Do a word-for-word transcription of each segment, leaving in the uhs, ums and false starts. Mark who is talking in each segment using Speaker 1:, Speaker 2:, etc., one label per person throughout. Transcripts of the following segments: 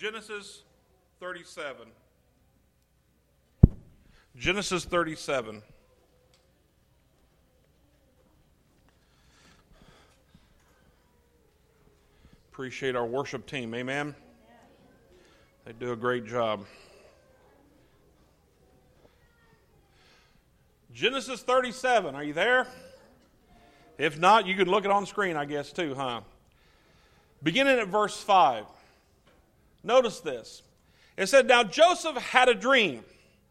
Speaker 1: Genesis thirty-seven. Genesis thirty-seven. Appreciate our worship team. Amen. They do a great job. Genesis thirty-seven. Are you there? If not, you can look it on screen, I guess, too, huh? Beginning at verse five. Notice this. It said, "Now Joseph had a dream,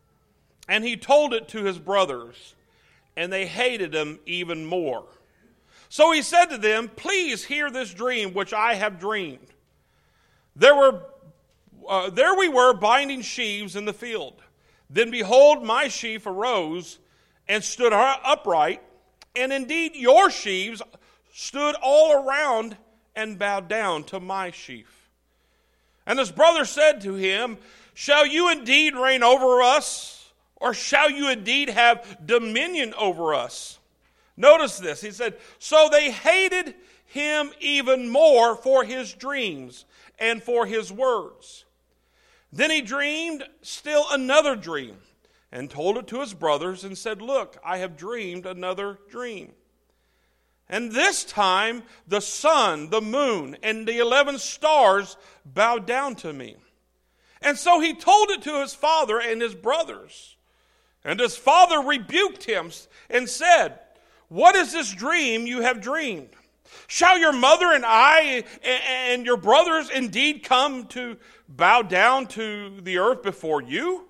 Speaker 1: and he told it to his brothers, and they hated him even more. So he said to them, 'Please hear this dream which I have dreamed. There were, uh, there we were binding sheaves in the field. Then behold, my sheaf arose and stood upright, and indeed your sheaves stood all around and bowed down to my sheaf. And his brother said to him, Shall you indeed reign over us, or shall you indeed have dominion over us?' Notice this. He said, so they hated him even more for his dreams and for his words. Then he dreamed still another dream and told it to his brothers and said, Look, I have dreamed another dream. And this time the sun, the moon, and the eleven stars bowed down to me. And so he told it to his father and his brothers. And his father rebuked him and said, What is this dream you have dreamed? Shall your mother and I and your brothers indeed come to bow down to the earth before you?'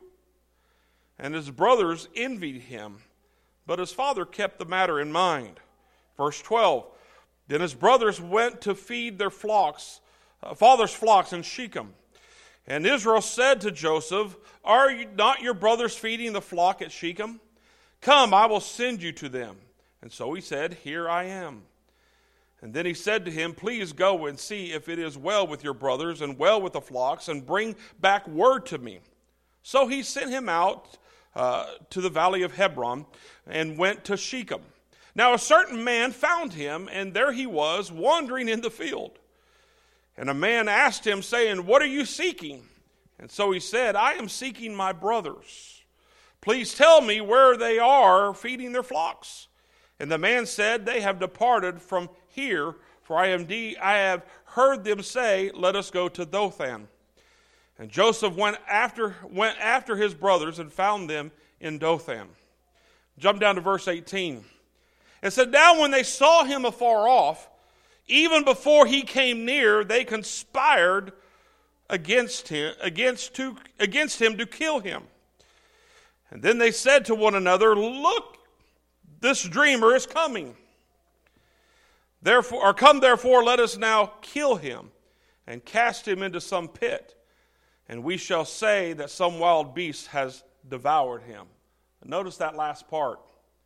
Speaker 1: And his brothers envied him, but his father kept the matter in mind." Verse twelve, "Then his brothers went to feed their flocks, uh, father's flocks in Shechem. And Israel said to Joseph, Are you not your brothers feeding the flock at Shechem? Come, I will send you to them. And so he said, Here I am. And then he said to him, Please go and see if it is well with your brothers and well with the flocks, and bring back word to me. So he sent him out uh, to the valley of Hebron and went to Shechem. Now a certain man found him, and there he was, wandering in the field. And a man asked him, saying, What are you seeking? And so he said, I am seeking my brothers. Please tell me where they are feeding their flocks. And the man said, They have departed from here, for I am de- I have heard them say, Let us go to Dothan. And Joseph went after, went after his brothers and found them in Dothan." Jump down to verse eighteen. It said, "Now when they saw him afar off, even before he came near, they conspired against him, against, to, against him to kill him. And then they said to one another, Look, this dreamer is coming. Therefore, or come therefore, let us now kill him and cast him into some pit, and we shall say that some wild beast has devoured him." Notice that last part.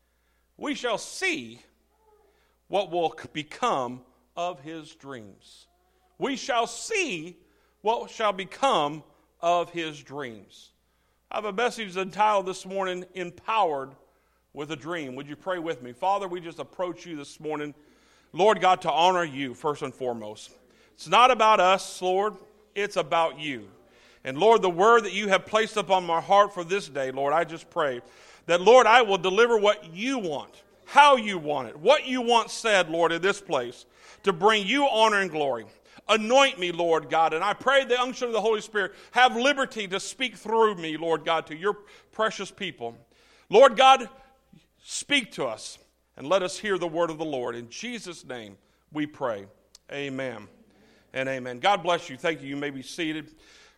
Speaker 1: We shall see what will become of his dreams. We shall see what shall become of his dreams. I have a message entitled this morning, Empowered with a Dream. Would you pray with me? Father, we just approach you this morning, Lord God, to honor you first and foremost. It's not about us, Lord. It's about you. And Lord, the word that you have placed upon my heart for this day, Lord, I just pray that, Lord, I will deliver what you want, how you want it, what you want said, Lord, in this place, to bring you honor and glory. Anoint me, Lord God, and I pray the unction of the Holy Spirit have liberty to speak through me, Lord God, to your precious people. Lord God, speak to us and let us hear the word of the Lord. In Jesus' name we pray. Amen and amen. God bless you. Thank you. You may be seated.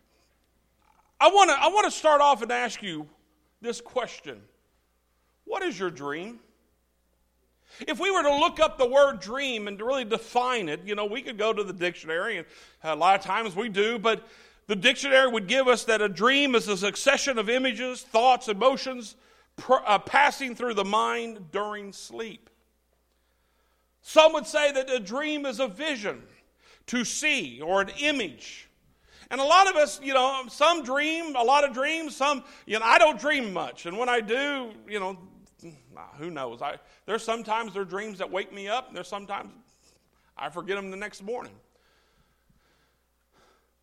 Speaker 1: I want to I want to start off and ask you this question. What is your dream? If we were to look up the word dream and to really define it, you know, we could go to the dictionary, and a lot of times we do, but the dictionary would give us that a dream is a succession of images, thoughts, emotions pr- uh, passing through the mind during sleep. Some would say that a dream is a vision, to see, or an image. And a lot of us, you know, some dream, a lot of dreams, some, you know, I don't dream much. And when I do, you know, who knows? I, there's sometimes there are dreams that wake me up, and there's sometimes I forget them the next morning.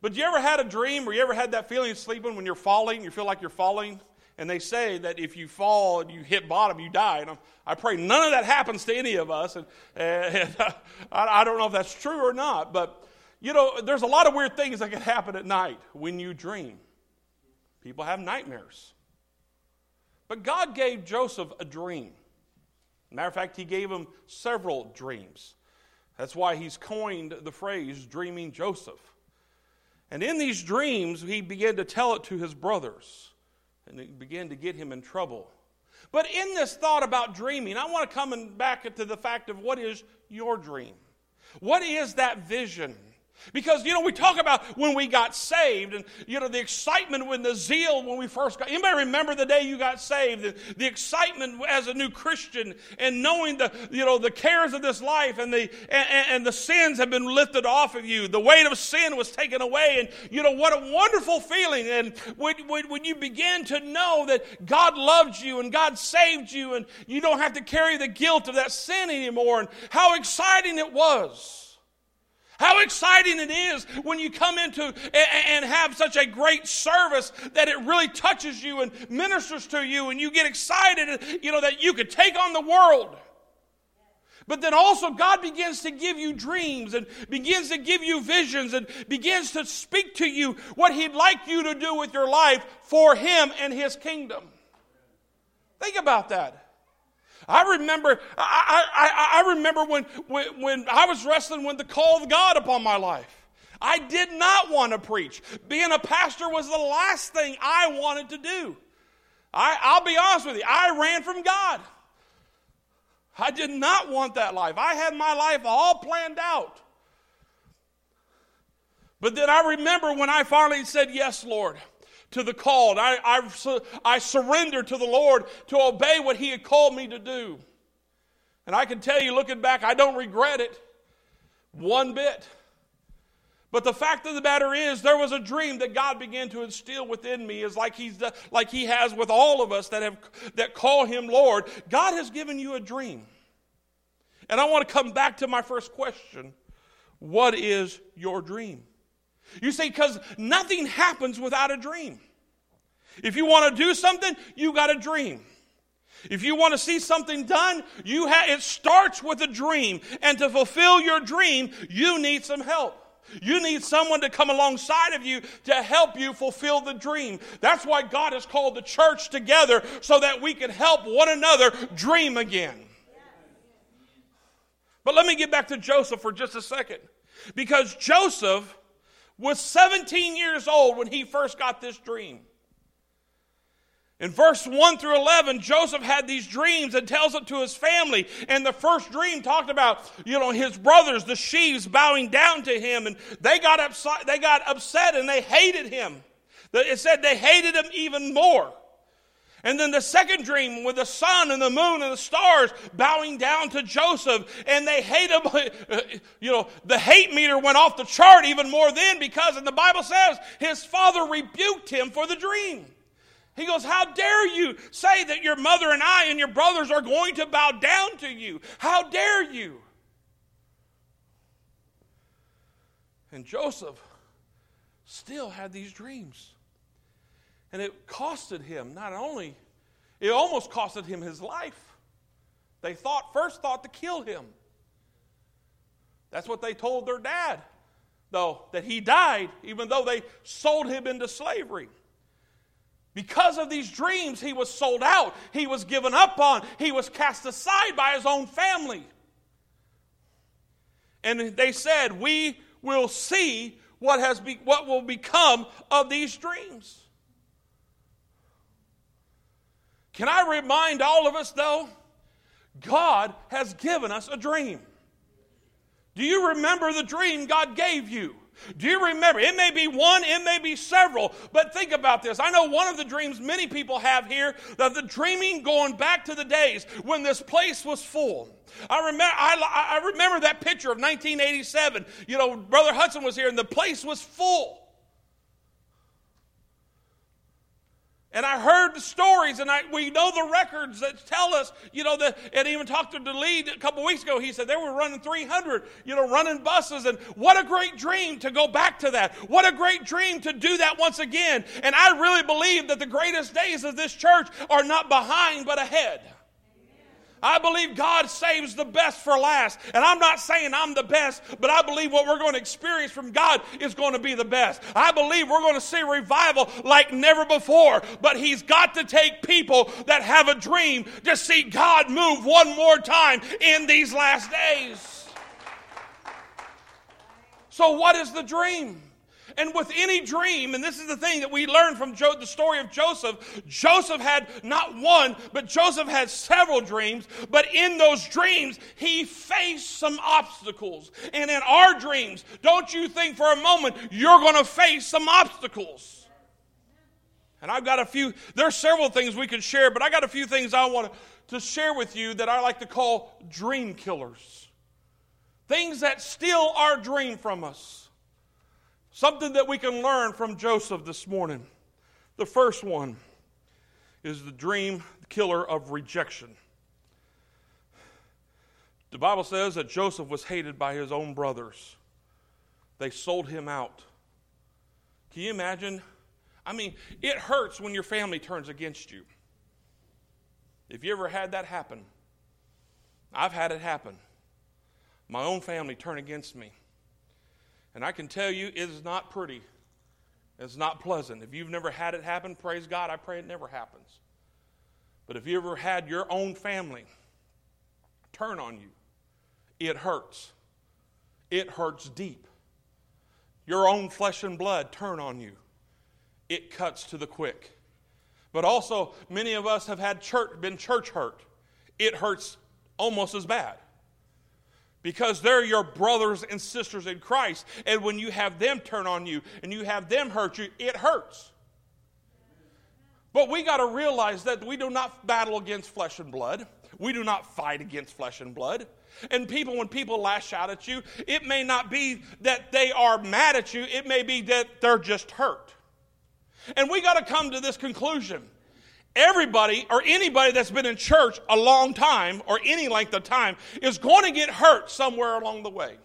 Speaker 1: But you ever had a dream, or you ever had that feeling of sleeping when you're falling, you feel like you're falling? And they say that if you fall and you hit bottom, you die. And I'm, I pray none of that happens to any of us. And, and I, I don't know if that's true or not. But, you know, there's a lot of weird things that can happen at night when you dream. People have nightmares. But God gave Joseph a dream. Matter of fact, he gave him several dreams. That's why he's coined the phrase, dreaming Joseph. And in these dreams, he began to tell it to his brothers. And it began to get him in trouble. But in this thought about dreaming, I want to come back to the fact of what is your dream? What is that vision? Because, you know, we talk about when we got saved and, you know, the excitement when the zeal when we first got. Anybody remember the day you got saved? The, the excitement as a new Christian and knowing the, you know, the cares of this life and the and, and the sins have been lifted off of you. The weight of sin was taken away. And, you know, what a wonderful feeling. And when, when, when you begin to know that God loved you and God saved you and you don't have to carry the guilt of that sin anymore. And how exciting it was. How exciting it is when you come into and have such a great service that it really touches you and ministers to you and you get excited, you know, that you could take on the world. But then also God begins to give you dreams and begins to give you visions and begins to speak to you what He'd like you to do with your life for Him and His kingdom. Think about that. I remember, I, I, I remember when, when, when I was wrestling with the call of God upon my life. I did not want to preach. Being a pastor was the last thing I wanted to do. I, I'll be honest with you, I ran from God. I did not want that life. I had my life all planned out. But then I remember when I finally said, yes, Lord, to the called. I, I, I surrendered to the Lord to obey what He had called me to do. And I can tell you, looking back, I don't regret it one bit. But the fact of the matter is, there was a dream that God began to instill within me, is like He's like He has with all of us that have that call Him Lord. God has given you a dream. And I want to come back to my first question. What is your dream? You see, because nothing happens without a dream. If you want to do something, you got a dream. If you want to see something done, you ha- it starts with a dream. And to fulfill your dream, you need some help. You need someone to come alongside of you to help you fulfill the dream. That's why God has called the church together, so that we can help one another dream again. But let me get back to Joseph for just a second. Because Joseph was seventeen years old when he first got this dream. In verse one through eleven, Joseph had these dreams and tells it to his family. And the first dream talked about, you know, his brothers, the sheaves, bowing down to him. And they got upset, they got upset and they hated him. It said they hated him even more. And then the second dream with the sun and the moon and the stars bowing down to Joseph. And they hate him. You know, the hate meter went off the chart even more then, because, and the Bible says, his father rebuked him for the dream. He goes, how dare you say that your mother and I and your brothers are going to bow down to you? How dare you? And Joseph still had these dreams. And it costed him not only, it almost costed him his life. They thought, first thought to kill him. That's what they told their dad, though, that he died, even though they sold him into slavery. Because of these dreams, he was sold out. He was given up on. He was cast aside by his own family. And they said, we will see what has be, what will become of these dreams. Can I remind all of us, though, God has given us a dream. Do you remember the dream God gave you? Do you remember? It may be one, it may be several, but think about this. I know one of the dreams many people have here, that the dreaming going back to the days when this place was full. I remember, I, I remember that picture of nineteen eighty-seven. You know, Brother Hudson was here and the place was full. And I heard the stories, and I, we know the records that tell us, you know, that, and even talked to the lead a couple weeks ago. He said they were running three hundred, you know, running buses. And what a great dream to go back to that. What a great dream to do that once again. And I really believe that the greatest days of this church are not behind, but ahead. I believe God saves the best for last. And I'm not saying I'm the best, but I believe what we're going to experience from God is going to be the best. I believe we're going to see revival like never before. But He's got to take people that have a dream to see God move one more time in these last days. So what is the dream? And with any dream, and this is the thing that we learn from jo- the story of Joseph, Joseph had not one, but Joseph had several dreams. But in those dreams, he faced some obstacles. And in our dreams, don't you think for a moment you're going to face some obstacles. And I've got a few, there's several things we could share, but I got a few things I want to share with you that I like to call dream killers. Things that steal our dream from us. Something that we can learn from Joseph this morning. The first one is the dream killer of rejection. The Bible says that Joseph was hated by his own brothers. They sold him out. Can you imagine? I mean, it hurts when your family turns against you. If you ever had that happen, I've had it happen. My own family turned against me. And I can tell you, it is not pretty. It's not pleasant. If you've never had it happen, praise God, I pray it never happens. But if you ever had your own family turn on you, it hurts. It hurts deep. Your own flesh and blood turn on you. It cuts to the quick. But also, many of us have had church, been church hurt. It hurts almost as bad. Because they're your brothers and sisters in Christ. And when you have them turn on you and you have them hurt you, it hurts. But we got to realize that we do not battle against flesh and blood. We do not fight against flesh and blood. And people, when people lash out at you, it may not be that they are mad at you. It may be that they're just hurt. And we got to come to this conclusion. Everybody or anybody that's been in church a long time or any length of time is going to get hurt somewhere along the way.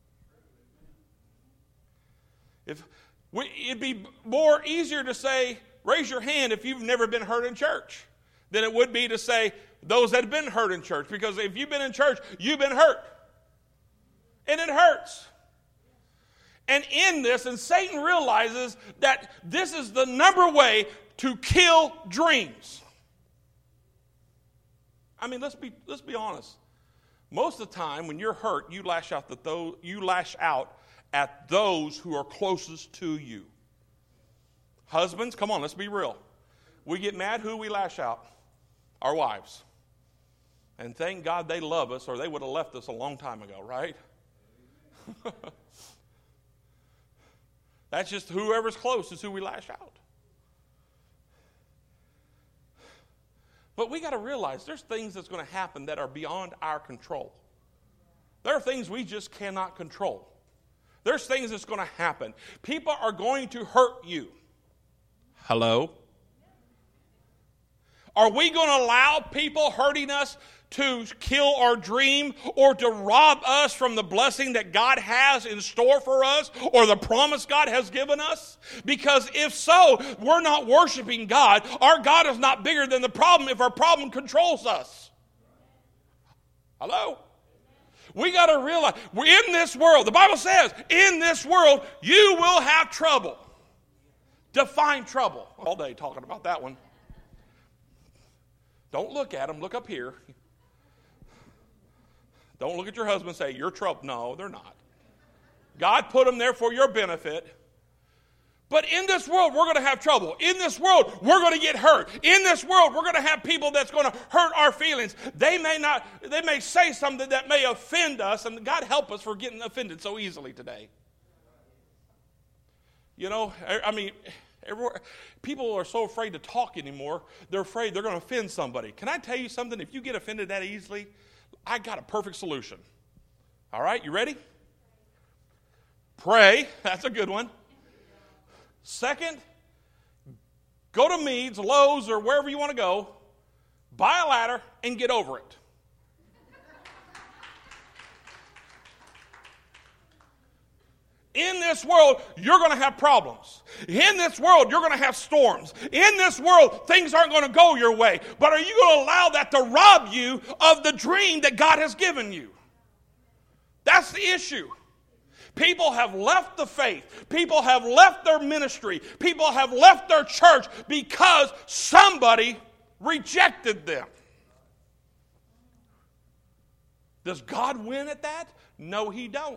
Speaker 1: If we, it'd be more easier to say, raise your hand if you've never been hurt in church, than it would be to say those that have been hurt in church. Because if you've been in church, you've been hurt. And it hurts. And in this, and Satan realizes that this is the number way to kill dreams. I mean, let's be let's be honest. Most of the time, when you're hurt, you lash out the those, you lash out at those who are closest to you. Husbands, come on, let's be real. We get mad, who we lash out? Our wives. And thank God they love us, or they would have left us a long time ago, right? That's just whoever's close is who we lash out. But we got to realize there's things that's going to happen that are beyond our control. There are things we just cannot control. There's things that's going to happen. People are going to hurt you. Hello? Are we going to allow people hurting us to kill our dream or to rob us from the blessing that God has in store for us or the promise God has given us? Because if so, we're not worshiping God. Our God is not bigger than the problem if our problem controls us. Hello? We got to realize we're in this world. The Bible says, in this world, you will have trouble. Define trouble. All day talking about that one. Don't look at them. Look up here. Don't look at your husband and say, you're trouble. No, they're not. God put them there for your benefit. But in this world, we're going to have trouble. In this world, we're going to get hurt. In this world, we're going to have people that's going to hurt our feelings. They may not, they may say something that may offend us, and God help us for getting offended so easily today. You know, I mean, everywhere, people are so afraid to talk anymore. They're afraid they're going to offend somebody. Can I tell you something? If you get offended that easily, I got a perfect solution. All right, you ready? Pray. That's a good one. Second, Go to Meads, Lowe's, or wherever you want to go, buy a ladder, and get over it. In this world, you're going to have problems. In this world, you're going to have storms. In this world, things aren't going to go your way. But are you going to allow that to rob you of the dream that God has given you? That's the issue. People have left the faith. People have left their ministry. People have left their church because somebody rejected them. Does God win at that? No, He don't.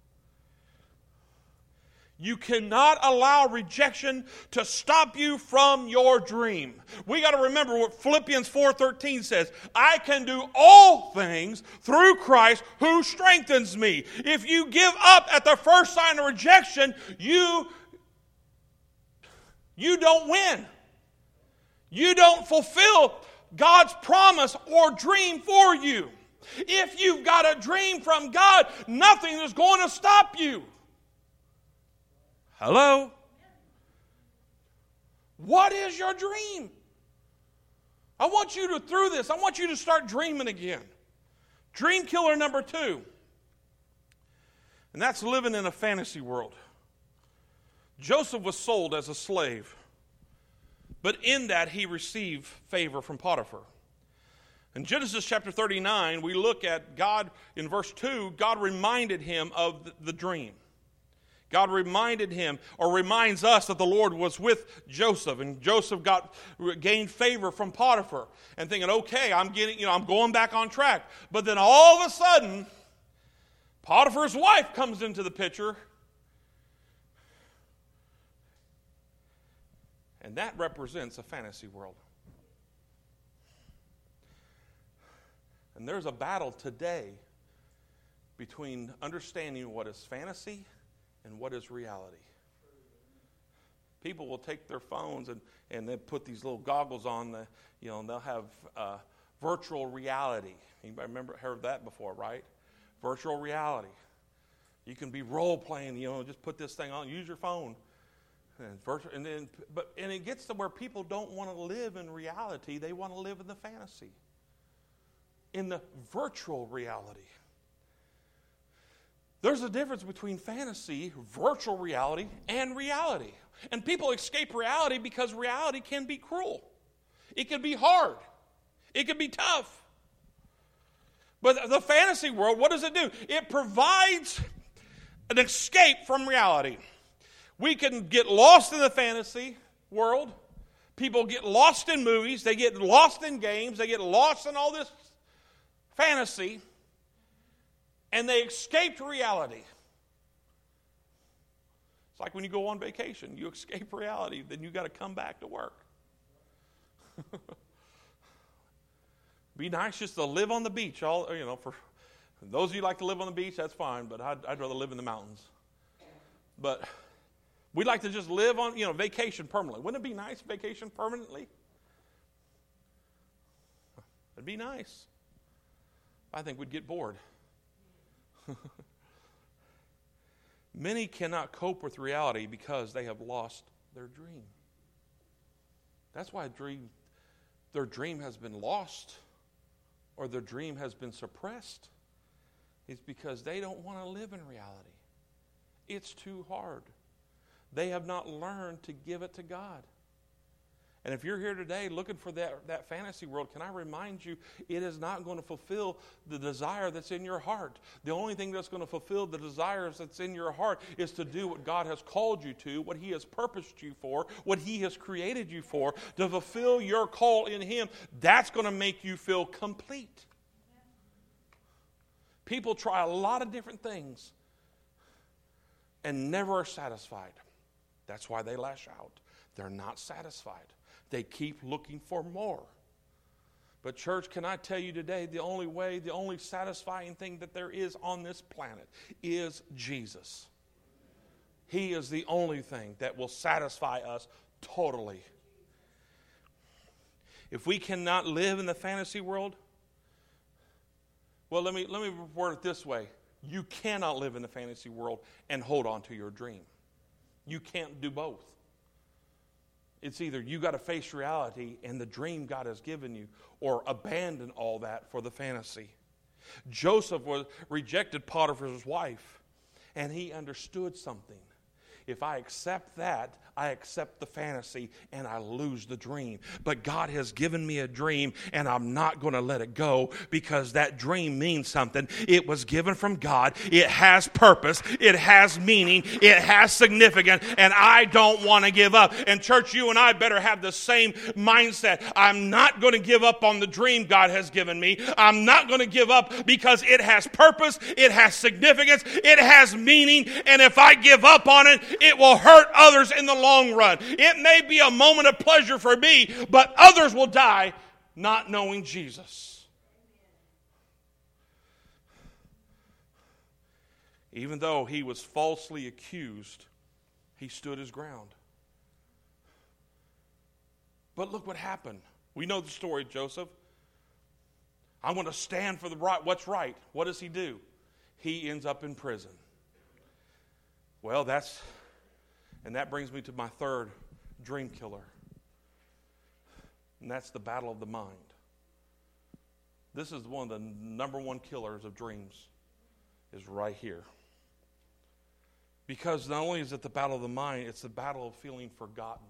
Speaker 1: You cannot allow rejection to stop you from your dream. We got to remember what Philippians four thirteen says. I can do all things through Christ who strengthens me. If you give up at the first sign of rejection, you, you don't win. You don't fulfill God's promise or dream for you. If you've got a dream from God, nothing is going to stop you. Hello? What is your dream? I want you to, through this, I want you to start dreaming again. Dream killer number two. And that's living in a fantasy world. Joseph was sold as a slave. But in that, he received favor from Potiphar. In Genesis chapter thirty-nine, we look at God, in verse two, God reminded him of the dream. God reminded him, or reminds us, that the Lord was with Joseph, and Joseph got gained favor from Potiphar, and thinking, okay, I'm getting, you know, I'm going back on track. But then all of a sudden, Potiphar's wife comes into the picture, and that represents a fantasy world. And there's a battle today between understanding what is fantasy and what is reality. People will take their phones and, and then put these little goggles on, the, you know, and they'll have uh, virtual reality. Anybody remember, heard that before, right? Virtual reality. You can be role-playing, you know, just put this thing on, use your phone. And, virtual, and, then, but, and it gets to where people don't want to live in reality. They want to live in the fantasy, in the virtual reality. There's a difference between fantasy, virtual reality, and reality. And people escape reality because reality can be cruel. It can be hard. It can be tough. But the fantasy world, what does it do? It provides an escape from reality. We can get lost in the fantasy world. People get lost in movies. They get lost in games. They get lost in all this fantasy. And they escaped reality. It's like when you go on vacation. You escape reality, then you got to come back to work. Be nice just to live on the beach. All you know, for those of you who like to live on the beach, that's fine. But I'd, I'd rather live in the mountains. But we'd like to just live on, you know, vacation permanently. Wouldn't it be nice, vacation permanently? It'd be nice. I think we'd get bored. Many cannot cope with reality because they have lost their dream. That's why dream, their dream has been lost or their dream has been suppressed. It's because they don't want to live in reality. It's too hard. They have not learned to give it to God. And if you're here today looking for that, that fantasy world, can I remind you, it is not going to fulfill the desire that's in your heart. The only thing that's going to fulfill the desires that's in your heart is to do what God has called you to, what He has purposed you for, what He has created you for, to fulfill your call in Him. That's going to make you feel complete. People try a lot of different things and never are satisfied. That's why they lash out. They're not satisfied. They keep looking for more. But church, can I tell you today, the only way, the only satisfying thing that there is on this planet is Jesus. He is the only thing that will satisfy us totally. If we cannot live in the fantasy world, well, let me, let me word it this way. You cannot live in the fantasy world and hold on to your dream. You can't do both. It's either you got to face reality and the dream God has given you, or abandon all that for the fantasy. Joseph was rejected Potiphar's wife, and he understood something. If I accept that, I accept the fantasy and I lose the dream. But God has given me a dream, and I'm not going to let it go, because that dream means something. It was given from God. It has purpose. It has meaning. It has significance, and I don't want to give up. And church, you and I better have the same mindset. I'm not going to give up on the dream God has given me. I'm not going to give up, because it has purpose. It has significance. It has meaning. And if I give up on it, it will hurt others in the long run. It may be a moment of pleasure for me, but others will die not knowing Jesus. Even though he was falsely accused, he stood his ground. But look what happened. We know the story of Joseph. I'm going to stand for the right, what's right. What does he do? He ends up in prison. Well, that's... And that brings me to my third dream killer. And that's the battle of the mind. This is one of the number one killers of dreams, is right here. Because not only is it the battle of the mind, it's the battle of feeling forgotten.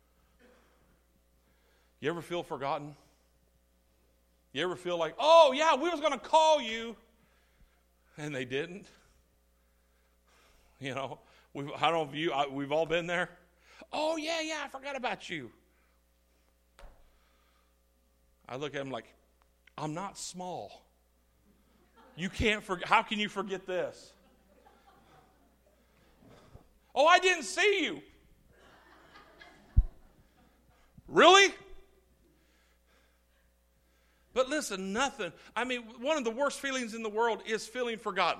Speaker 1: You ever feel forgotten? You ever feel like, oh yeah, we was going to call you, and they didn't? You know, we've, I don't know if you, I, we've all been there. Oh, yeah, yeah, I forgot about you. I look at him like, I'm not small. You can't forget. How can you forget this? Oh, I didn't see you. Really? But listen, nothing. I mean, one of the worst feelings in the world is feeling forgotten.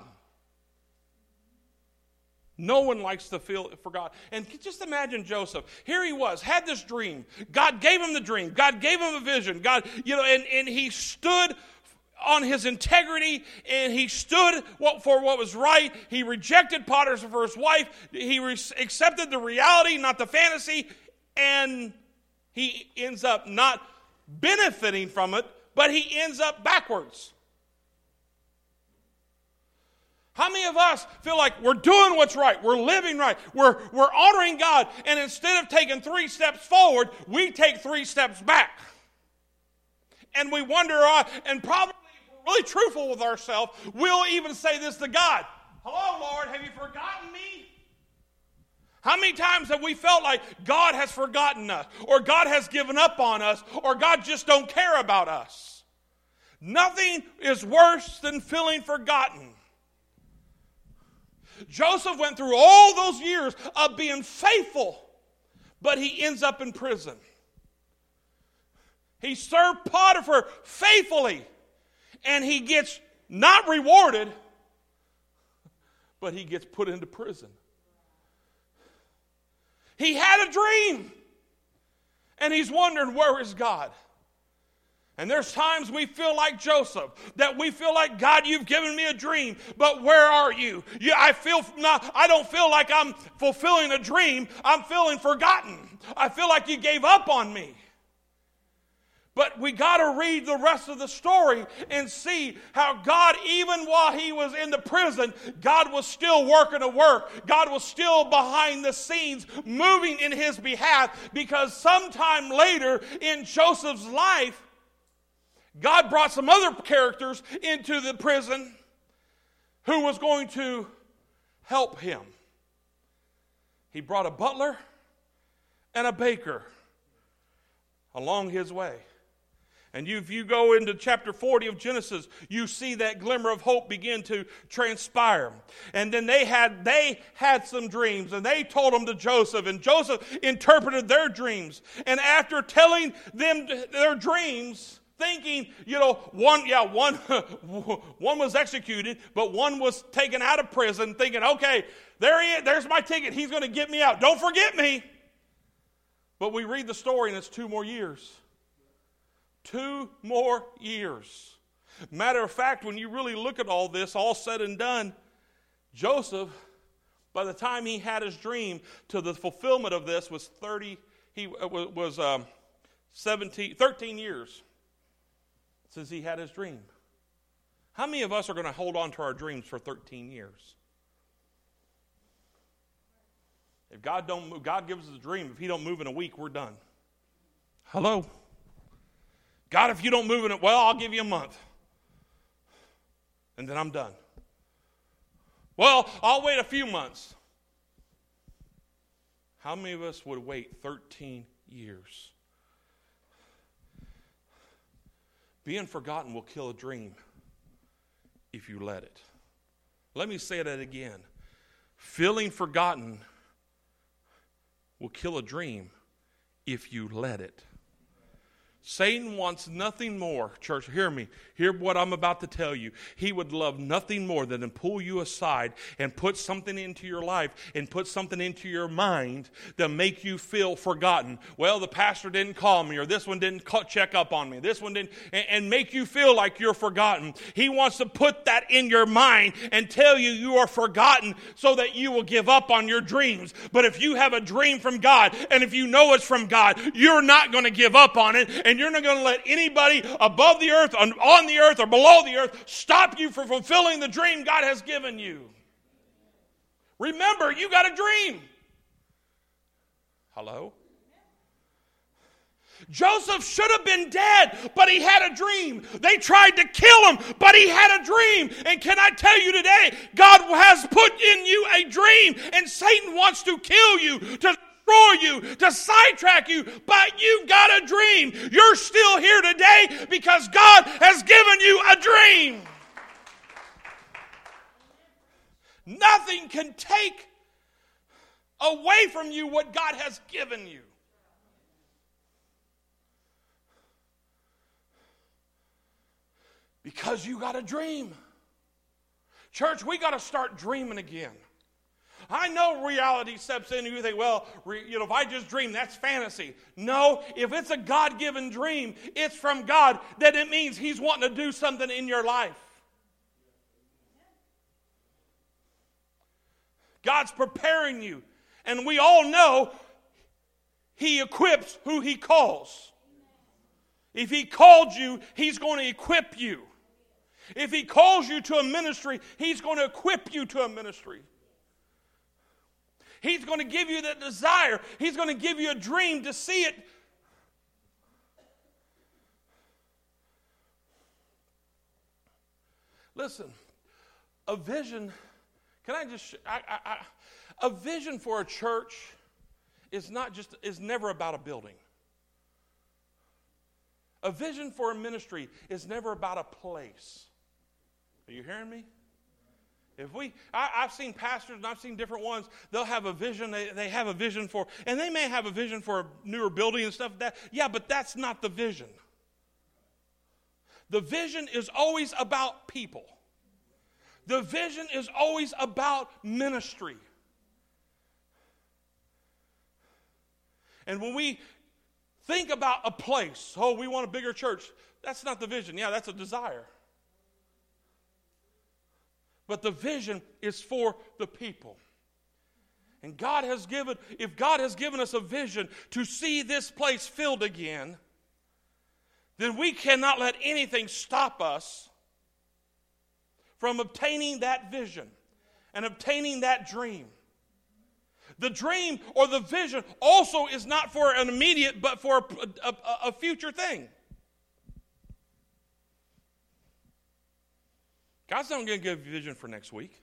Speaker 1: No one likes to feel forgotten. And just imagine Joseph. Here he was, had this dream. God gave him the dream. God gave him a vision. God, you know, and, and he stood on his integrity, and he stood for what was right. He rejected Potiphar's wife. He re- accepted the reality, not the fantasy, and he ends up not benefiting from it, but he ends up backwards. How many of us feel like we're doing what's right, we're living right, we're, we're honoring God, and instead of taking three steps forward, we take three steps back? And we wonder, uh, and probably if we're really truthful with ourselves, we'll even say this to God: hello, Lord, have you forgotten me? How many times have we felt like God has forgotten us, or God has given up on us, or God just don't care about us? Nothing is worse than feeling forgotten. Joseph went through all those years of being faithful, but he ends up in prison. He served Potiphar faithfully, and he gets not rewarded, but he gets put into prison. He had a dream, and he's wondering, where is God? And there's times we feel like Joseph, that we feel like, God, you've given me a dream, but where are you? Yeah, I feel not, I don't feel like I'm fulfilling a dream. I'm feeling forgotten. I feel like you gave up on me. But we got to read the rest of the story and see how God, even while he was in the prison, God was still working a work. God was still behind the scenes moving in his behalf, because sometime later in Joseph's life, God brought some other characters into the prison who was going to help him. He brought a butler and a baker along his way. And you, if you go into chapter forty of Genesis, you see that glimmer of hope begin to transpire. And then they had they had some dreams, and they told them to Joseph, and Joseph interpreted their dreams. And after telling them their dreams, thinking, you know, one, yeah, one, one was executed, but one was taken out of prison, thinking, okay, there he is, there's my ticket. He's going to get me out. Don't forget me. But we read the story, and it's two more years. Two more years. Matter of fact, when you really look at all this, all said and done, Joseph, by the time he had his dream to the fulfillment of this, was thirty he was um, seventeen, thirteen years since he had his dream. How many of us are going to hold on to our dreams for thirteen years? If God don't move, God gives us a dream. If he don't move in a week, we're done. Hello? God, if you don't move in it, well, I'll give you a month. And then I'm done. Well, I'll wait a few months. How many of us would wait thirteen years? Being forgotten will kill a dream if you let it. Let me say that again. Feeling forgotten will kill a dream if you let it. Satan wants nothing more. Church, hear me. Hear what I'm about to tell you. He would love nothing more than to pull you aside and put something into your life and put something into your mind that make you feel forgotten. Well, the pastor didn't call me, or this one didn't call, check up on me. This one didn't, and, and make you feel like you're forgotten. He wants to put that in your mind and tell you you are forgotten so that you will give up on your dreams. But if you have a dream from God, and if you know it's from God, you're not going to give up on it. And And you're not going to let anybody above the earth, on, on the earth, or below the earth stop you from fulfilling the dream God has given you. Remember, you got a dream. Hello? Joseph should have been dead, but he had a dream. They tried to kill him, but he had a dream. And can I tell you today, God has put in you a dream, and Satan wants to kill you, to destroy you, to sidetrack you, but you've got a dream. You're still here today because God has given you a dream. Nothing can take away from you what God has given you. Because you got a dream. Church, we got to start dreaming again. I know reality steps in and you think, well, you know, if I just dream, that's fantasy. No, if it's a God-given dream, it's from God, then it means He's wanting to do something in your life. God's preparing you. And we all know He equips who He calls. If He called you, He's going to equip you. If He calls you to a ministry, He's going to equip you to a ministry. He's going to give you that desire. He's going to give you a dream to see it. Listen, a vision, can I just, I, I, I, a vision for a church is not just, is never about a building. A vision for a ministry is never about a place. Are you hearing me? If we, I, I've seen pastors and I've seen different ones, they'll have a vision, they, they have a vision for, and they may have a vision for a newer building and stuff like that. Yeah, but that's not the vision. The vision is always about people. The vision is always about ministry. And when we think about a place, oh, we want a bigger church, that's not the vision. Yeah, that's a desire. But the vision is for the people. And God has given, if God has given us a vision to see this place filled again, then we cannot let anything stop us from obtaining that vision and obtaining that dream. The dream or the vision also is not for an immediate, but for a, a, a future thing. God's not going to give you a vision for next week.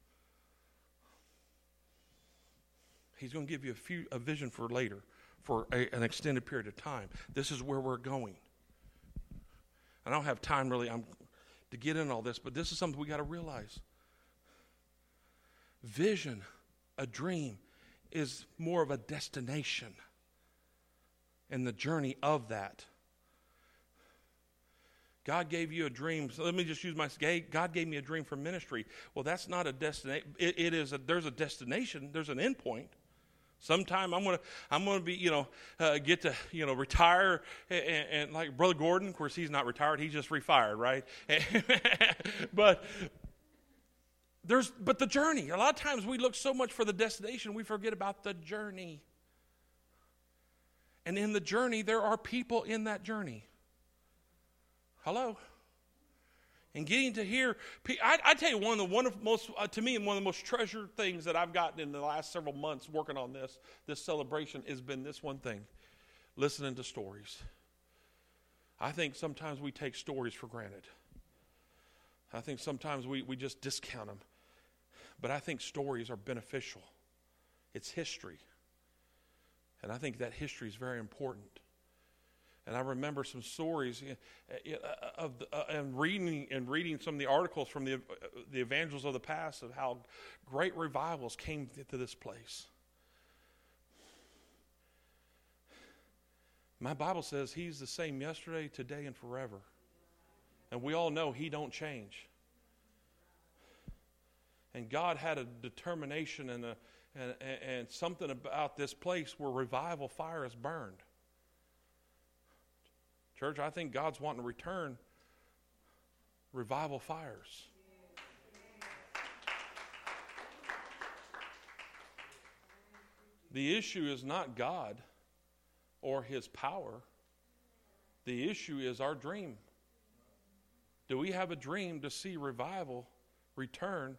Speaker 1: He's going to give you a, few, a vision for later, for a, an extended period of time. This is where we're going. I don't have time really I'm, to get in all this, but this is something we got to realize. Vision, a dream, is more of a destination and the journey of that. God gave you a dream. So let me just use my, God gave me a dream for ministry. Well, that's not a destination. It, it is a, there's a destination. There's an end point. Sometime I'm gonna, I'm gonna be, you know, uh, get to, you know, retire, and, and like Brother Gordon. Of course, he's not retired; he's just refired, right? but there's, but the journey. A lot of times we look so much for the destination, we forget about the journey. And in the journey, there are people in that journey. Hello? And getting to hear, I, I tell you, one of the one of most, uh, to me, one of the most treasured things that I've gotten in the last several months working on this, this celebration has been this one thing, listening to stories. I think sometimes we take stories for granted. I think sometimes we, we just discount them. But I think stories are beneficial. It's history. And I think that history is very important. And I remember some stories of the, uh, and reading and reading some of the articles from the uh, the evangelists of the past of how great revivals came to this place. My Bible says He's the same yesterday, today, and forever. And we all know He don't change. And God had a determination and a and, and something about this place where revival fire is burned. Church, I think God's wanting to return revival fires. The issue is not God or His power. The issue is our dream. Do we have a dream to see revival return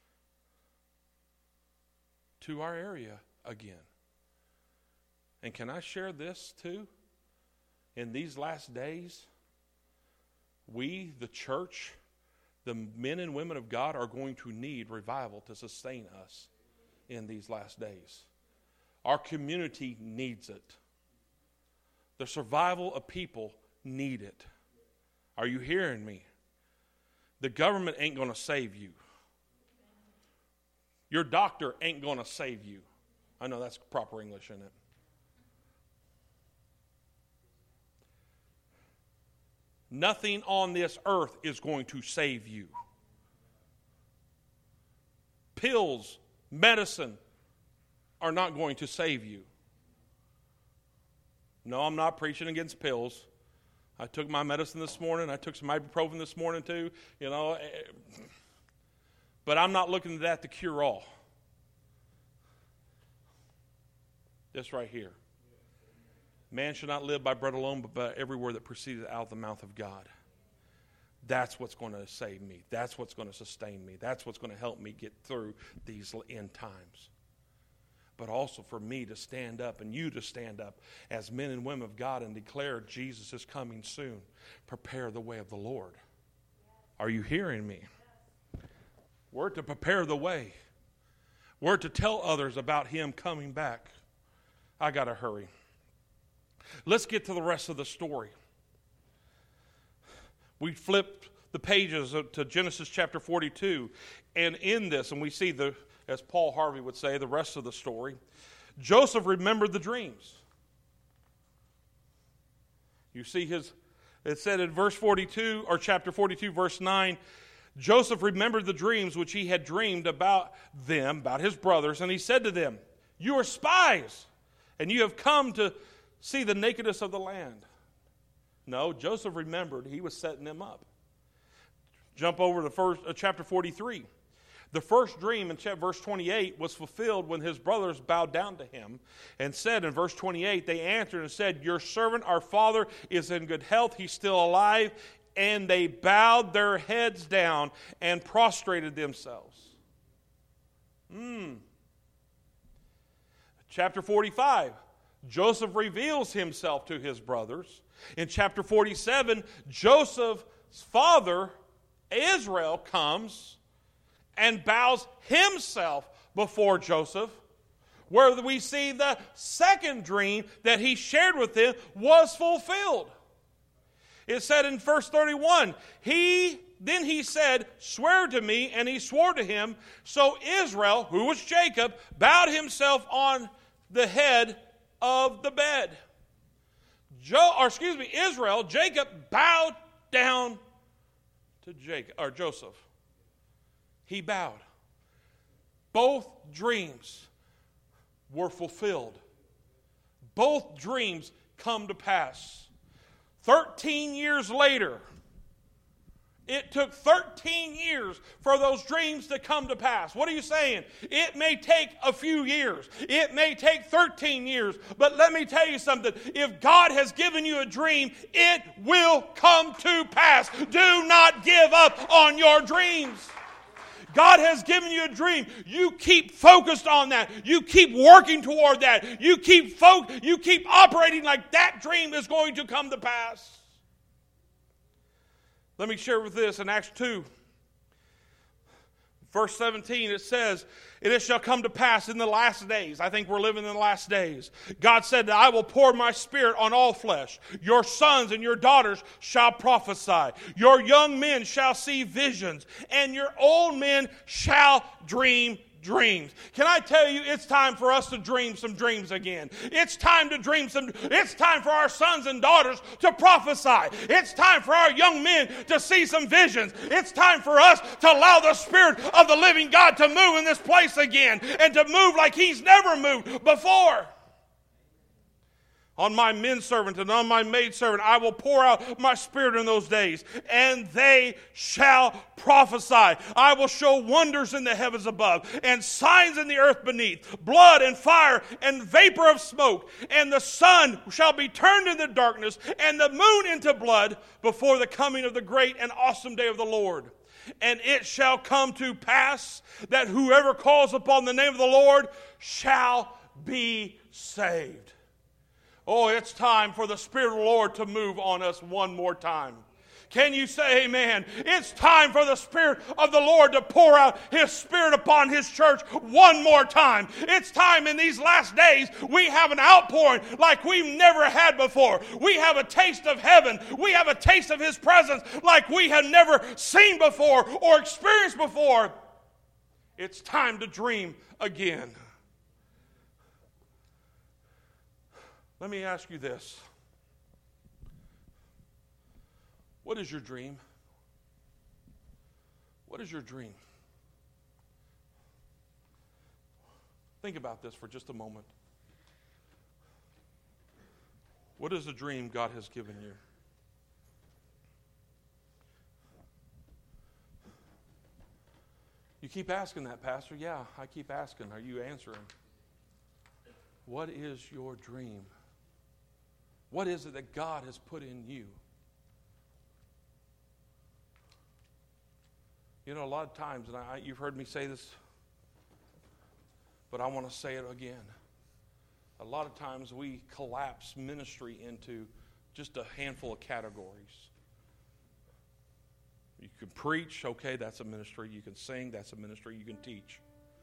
Speaker 1: to our area again? And can I share this too? In these last days, we, the church, the men and women of God, are going to need revival to sustain us in these last days. Our community needs it. The survival of people need it. Are you hearing me? The government ain't going to save you. Your doctor ain't going to save you. I know that's proper English, isn't it? Nothing on this earth is going to save you. Pills, medicine are not going to save you. No, I'm not preaching against pills. I took my medicine this morning. I took some ibuprofen this morning too. You know, but I'm not looking at that to cure all. This right here. Man shall not live by bread alone, but by every word that proceeded out of the mouth of God. That's what's going to save me. That's what's going to sustain me. That's what's going to help me get through these end times. But also for me to stand up and you to stand up as men and women of God and declare Jesus is coming soon. Prepare the way of the Lord. Are you hearing me? We're to prepare the way. We're to tell others about Him coming back. I got to hurry. Let's get to the rest of the story. We flipped the pages to Genesis chapter forty-two, and in this, and we see the, as Paul Harvey would say, the rest of the story. Joseph remembered the dreams. You see his, it said in verse forty-two, or chapter forty-two, verse nine, Joseph remembered the dreams which he had dreamed about them, about his brothers, and he said to them, "You are spies, and you have come to see the nakedness of the land." No, Joseph remembered he was setting them up. Jump over to first, uh, chapter forty-three. The first dream in verse twenty-eight was fulfilled when his brothers bowed down to him and said in verse twenty-eight, they answered and said, "Your servant, our father, is in good health. He's still alive." And they bowed their heads down and prostrated themselves. Hmm. Chapter forty-five. Joseph reveals himself to his brothers. In chapter forty-seven, Joseph's father, Israel, comes and bows himself before Joseph, where we see the second dream that he shared with them was fulfilled. It said in verse thirty-one, he then he said, "Swear to me," and he swore to him. So Israel, who was Jacob, bowed himself on the head of the bed. Jo, or excuse me, Israel, Jacob bowed down to Jacob or Joseph. He bowed. Both dreams were fulfilled. Both dreams come to pass. Thirteen years later, It took thirteen years for those dreams to come to pass. What are you saying? It may take a few years. It may take thirteen years. But let me tell you something. If God has given you a dream, it will come to pass. Do not give up on your dreams. God has given you a dream. You keep focused on that. You keep working toward that. You keep fo- you keep operating like that dream is going to come to pass. Let me share with this in Acts two, verse seventeen. It says, "And it shall come to pass in the last days." I think we're living in the last days. God said that I will pour my Spirit on all flesh. Your sons and your daughters shall prophesy. Your young men shall see visions, and your old men shall dream dreams. Can I tell you, it's time for us to dream some dreams again. It's time to dream some, it's time for our sons and daughters to prophesy. It's time for our young men to see some visions. It's time for us to allow the Spirit of the living God to move in this place again and to move like He's never moved before. On my men servant and on my maid servant I will pour out my Spirit in those days, and they shall prophesy. I will show wonders in the heavens above, and signs in the earth beneath, blood and fire and vapor of smoke. And the sun shall be turned into darkness, and the moon into blood, before the coming of the great and awesome day of the Lord. And it shall come to pass that whoever calls upon the name of the Lord shall be saved. Oh, it's time for the Spirit of the Lord to move on us one more time. Can you say amen? It's time for the Spirit of the Lord to pour out His Spirit upon His church one more time. It's time in these last days we have an outpouring like we've never had before. We have a taste of heaven. We have a taste of His presence like we have never seen before or experienced before. It's time to dream again. Let me ask you this. What is your dream? What is your dream? Think about this for just a moment. What is the dream God has given you? You keep asking that, Pastor. Yeah, I keep asking. Are you answering? What is your dream? What is it that God has put in you? You know, a lot of times, and I, you've heard me say this, but I want to say it again. A lot of times we collapse ministry into just a handful of categories. You can preach, okay, that's a ministry. You can sing, that's a ministry. You can teach.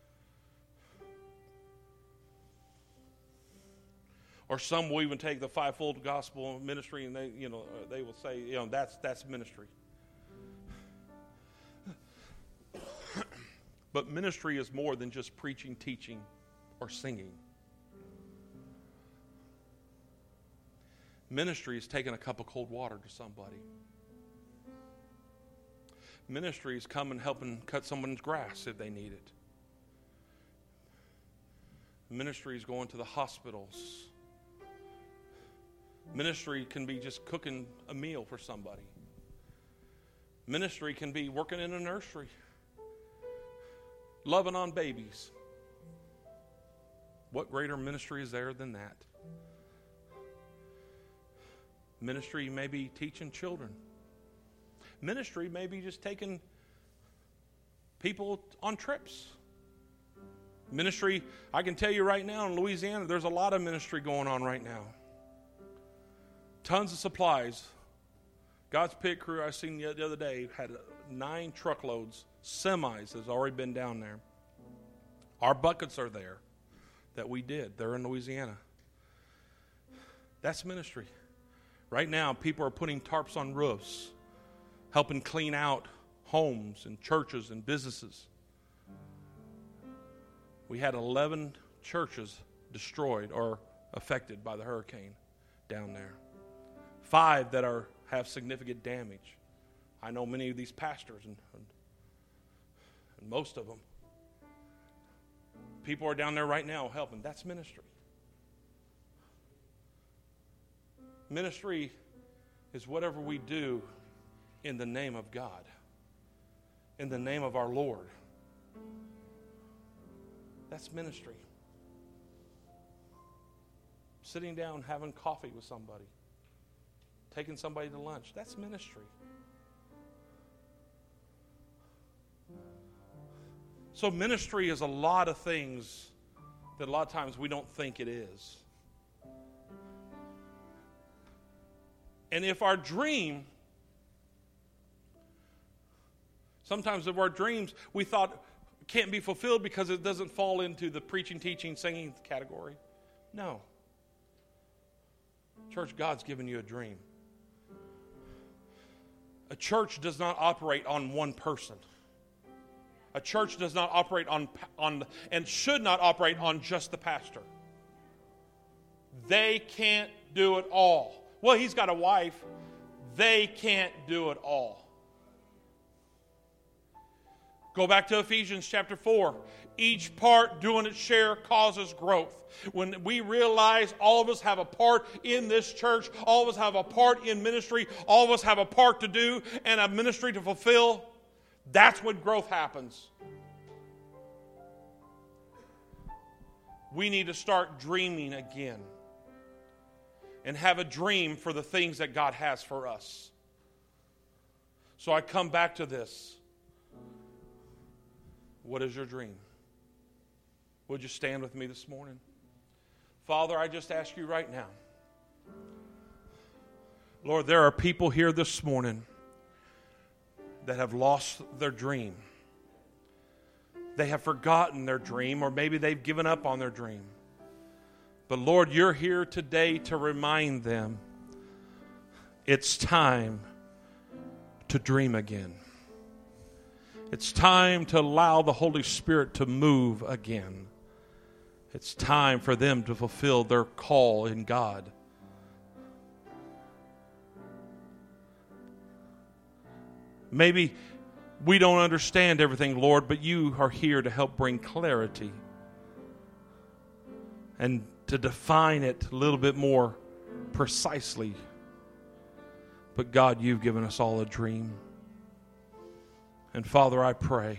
Speaker 1: Or some will even take the fivefold gospel ministry, and they, you know, they will say, you know, that's that's ministry. But ministry is more than just preaching, teaching, or singing. Ministry is taking a cup of cold water to somebody. Ministry is coming helping cut someone's grass if they need it. Ministry is going to the hospitals. Ministry can be just cooking a meal for somebody. Ministry can be working in a nursery, loving on babies. What greater ministry is there than that? Ministry may be teaching children. Ministry may be just taking people on trips. Ministry, I can tell you right now in Louisiana, there's a lot of ministry going on right now. Tons of supplies. God's pit crew I seen the other day had nine truckloads, semis has already been down there. Our buckets are there that we did. They're in Louisiana. That's ministry. Right now, people are putting tarps on roofs, helping clean out homes and churches and businesses. We had eleven churches destroyed or affected by the hurricane down there. Five that are have significant damage. I know many of these pastors and, and, and most of them. People are down there right now helping. That's ministry. Ministry is whatever we do in the name of God, in the name of our Lord. That's ministry. Sitting down, having coffee with somebody, taking somebody to lunch, that's ministry. So ministry is a lot of things that a lot of times we don't think it is. And if our dream, sometimes of our dreams we thought can't be fulfilled because it doesn't fall into the preaching, teaching, singing category. No. Church, God's given you a dream. A church does not operate on one person. A church does not operate on, on and should not operate on just the pastor. They can't do it all. Well, he's got a wife. They can't do it all. Go back to Ephesians chapter four. Each part doing its share causes growth. When we realize all of us have a part in this church, all of us have a part in ministry, all of us have a part to do and a ministry to fulfill, that's when growth happens. We need to start dreaming again and have a dream for the things that God has for us. So I come back to this. What is your dream? Would you stand with me this morning? Father, I just ask you right now. Lord, there are people here this morning that have lost their dream. They have forgotten their dream, or maybe they've given up on their dream. But Lord, you're here today to remind them it's time to dream again. It's time to allow the Holy Spirit to move again. It's time for them to fulfill their call in God. Maybe we don't understand everything, Lord, but you are here to help bring clarity and to define it a little bit more precisely. But God, you've given us all a dream. And Father, I pray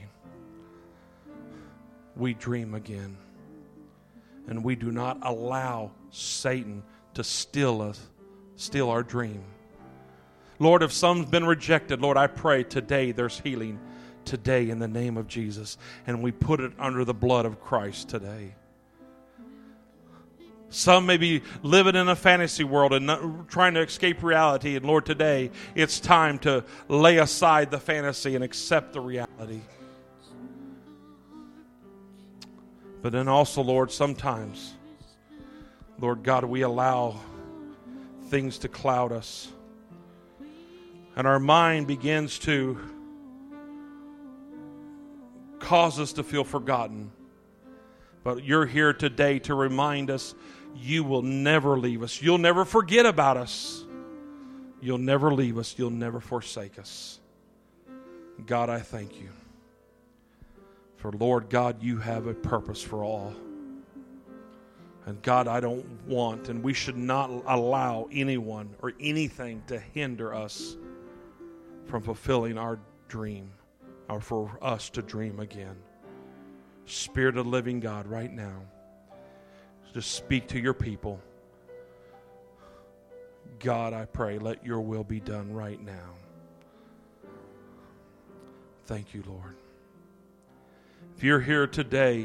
Speaker 1: we dream again. And we do not allow Satan to steal us, steal our dream. Lord, if some's been rejected, Lord, I pray today there's healing today in the name of Jesus. And we put it under the blood of Christ today. Some may be living in a fantasy world and not, trying to escape reality. And Lord, today it's time to lay aside the fantasy and accept the reality. But then also, Lord, sometimes, Lord God, we allow things to cloud us. And our mind begins to cause us to feel forgotten. But you're here today to remind us you will never leave us. You'll never forget about us. You'll never leave us. You'll never forsake us. God, I thank you. For Lord God, you have a purpose for all. And God, I don't want, and we should not allow anyone or anything to hinder us from fulfilling our dream, or for us to dream again. Spirit of the living God, right now, just speak to your people. God, I pray, let your will be done right now. Thank you, Lord. If you're here today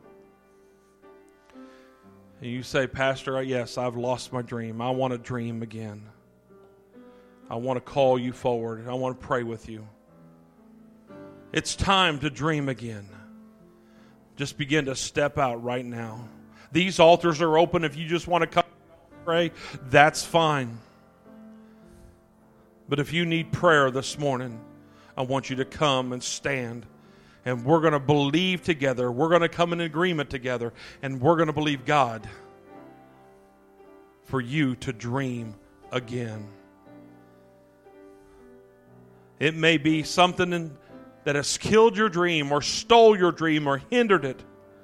Speaker 1: and you say, Pastor, yes, I've lost my dream. I want to dream again. I want to call you forward. I want to pray with you. It's time to dream again. Just begin to step out right now. These altars are open. If you just want to come and pray, that's fine. But if you need prayer this morning, I want you to come and stand. And we're going to believe together. We're going to come in agreement together. And we're going to believe God for you to dream again. It may be something in, that has killed your dream or stole your dream or hindered it.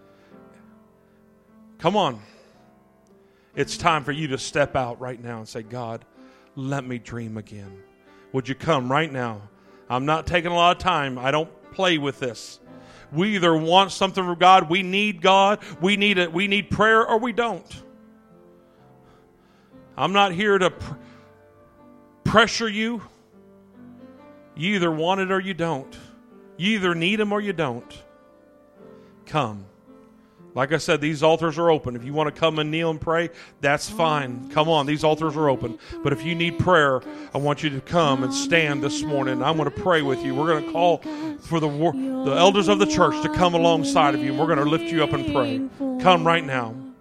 Speaker 1: Come on. It's time for you to step out right now and say, God, let me dream again. would you come right now? I'm not taking a lot of time. I don't play with this. We either want something from God, we need God, we need it, we need prayer, or we don't. I'm not here to pr- pressure you. You either want it or you don't. You either need Him or you don't. Come. Like I said, these altars are open. If you want to come and kneel and pray, that's fine. Come on, these altars are open. But if you need prayer, I want you to come and stand this morning. I'm going to pray with you. We're going to call for the, the elders of the church to come alongside of you. And we're going to lift you up and pray. Come right now.